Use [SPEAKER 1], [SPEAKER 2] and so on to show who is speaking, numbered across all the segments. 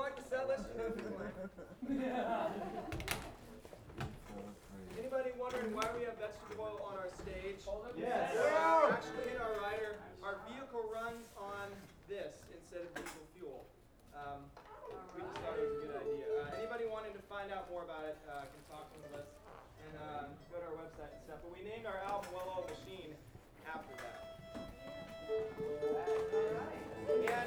[SPEAKER 1] like the set list? Anybody wondering why we have vegetable oil on our stage?
[SPEAKER 2] Yes.
[SPEAKER 1] Actually, in our rider, our vehicle runs on this instead of diesel fuel. We just thought it was a good idea. Anybody wanting to find out more about it can talk to Melissa and go to our website and stuff. But we named our album Well-Oiled Machine after that. And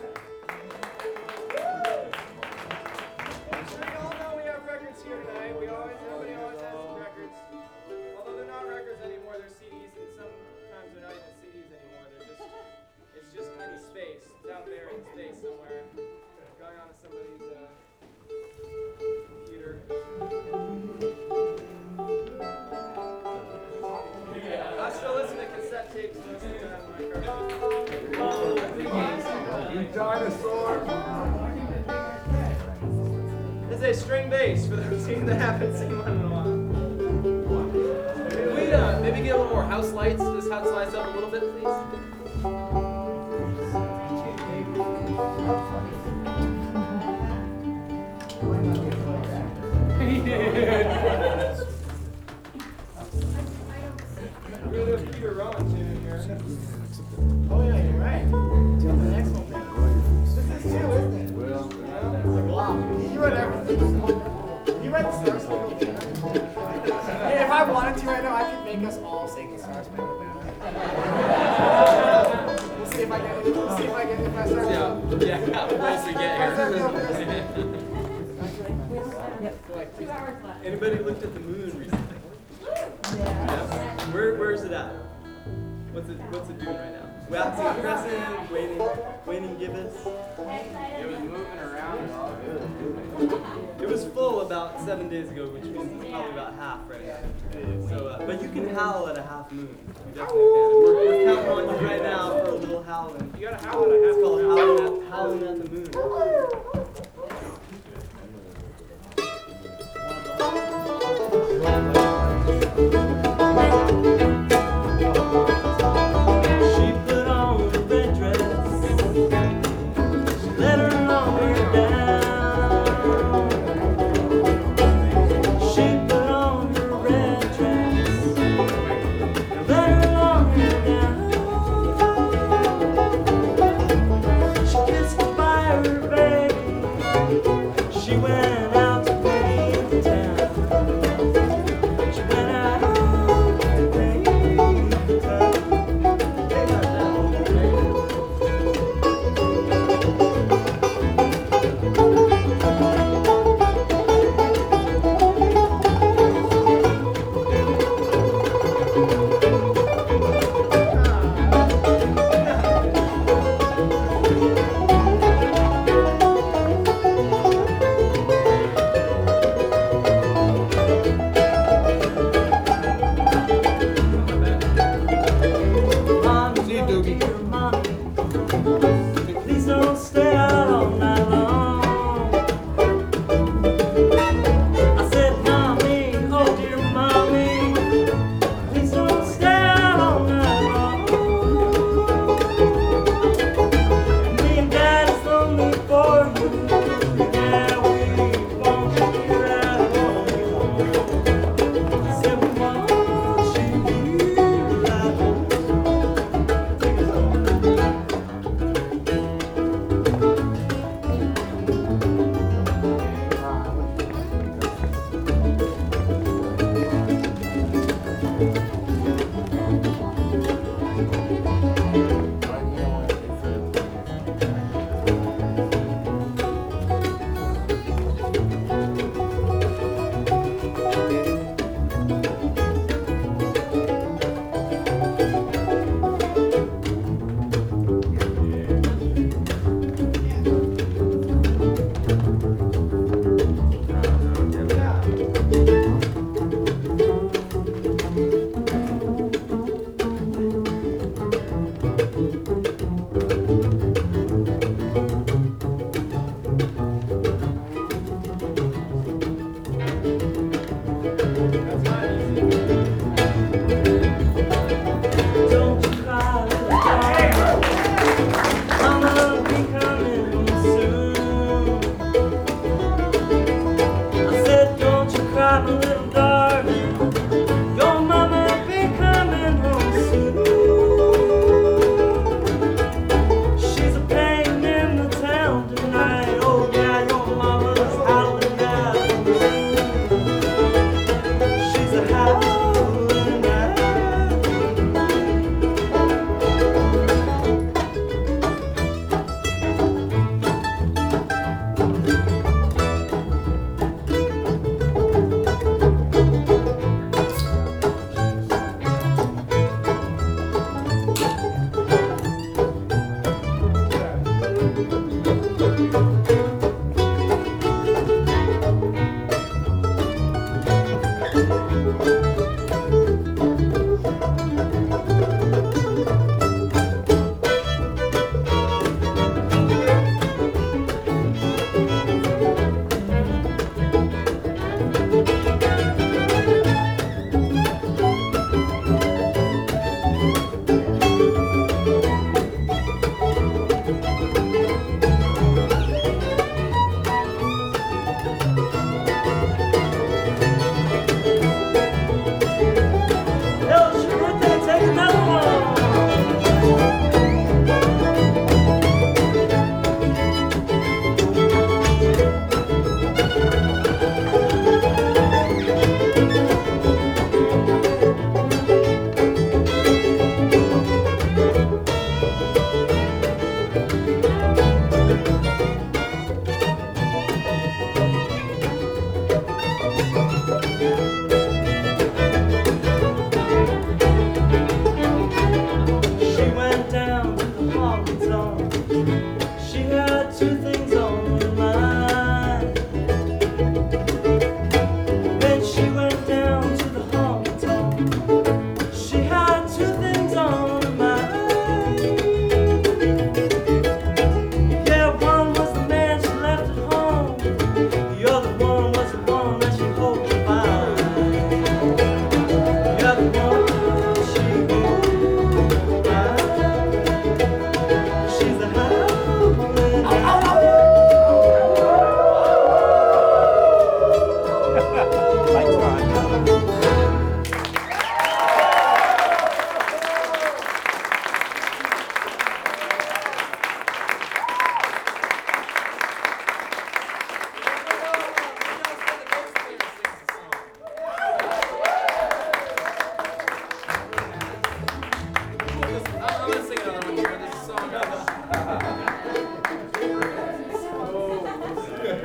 [SPEAKER 1] I'm sure you all know we have records here tonight. Everybody always has some records. Although they're not records anymore, they're CDs, and sometimes they're not even CDs anymore. It's just any space. It's out there in space somewhere, going on to somebody's computer. I still listen to cassette tapes most of the time in my car.
[SPEAKER 2] You dinosaur!
[SPEAKER 1] This is a string bass for those of you that haven't seen one in a while.
[SPEAKER 3] Can we maybe get a little more house lights? This house lights up a little bit, please.
[SPEAKER 1] We're going to do a Peter Rowan tune in here.
[SPEAKER 2] Oh yeah, you're right. The next one. This is too, isn't it?
[SPEAKER 4] Well,
[SPEAKER 2] Wow. You read everything. You read the Star Spangled Banner. Hey, if I wanted to right now, I could make us all sing the Star Spangled Banner. We'll see if I get it. We'll see if I get it. If I start.
[SPEAKER 3] Once we get here.
[SPEAKER 1] Anybody looked at the moon recently? Yeah. Where's it at? What's it doing right now? Waxing crescent, waning gibbous.
[SPEAKER 3] It was moving around.
[SPEAKER 1] It was full about 7 days ago, which means it's probably about half right now. So, but you can howl at a half moon. You definitely can. We're counting on you right now for a little howling. You gotta howl at a half moon. It's called howling at the moon.
[SPEAKER 5] She put on a red dress, she let her long hair down. She put on her red dress, let her long hair down. She kissed goodbye her baby, she went out to play in town. She went out to play in town. Please don't stay out all night long. I said, Mommy, oh dear Mommy, please don't stay out all night long. Me and Daddy's lonely for you. Yeah, we won't be right home. Said we want you right home. Take us home.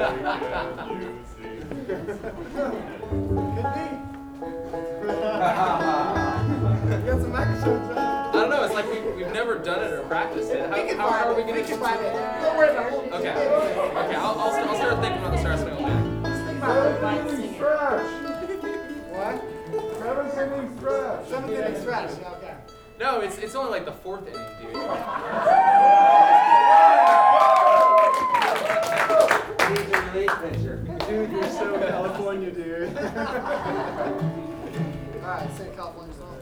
[SPEAKER 2] You got some microphones, right?
[SPEAKER 3] I don't know. It's like we've never done it or practiced it. How are we gonna?
[SPEAKER 2] Don't worry about it.
[SPEAKER 3] Okay. I'll start thinking about the Star Spangled Banner.
[SPEAKER 2] Just think about it. Like singing. What?
[SPEAKER 4] Seventh inning stretch.
[SPEAKER 2] 7th inning stretch. Yeah, okay.
[SPEAKER 3] No, it's only like the 4th inning, dude.
[SPEAKER 4] He's a relief pitcher.
[SPEAKER 1] Dude, you're so California, dude.
[SPEAKER 2] Alright, say California song.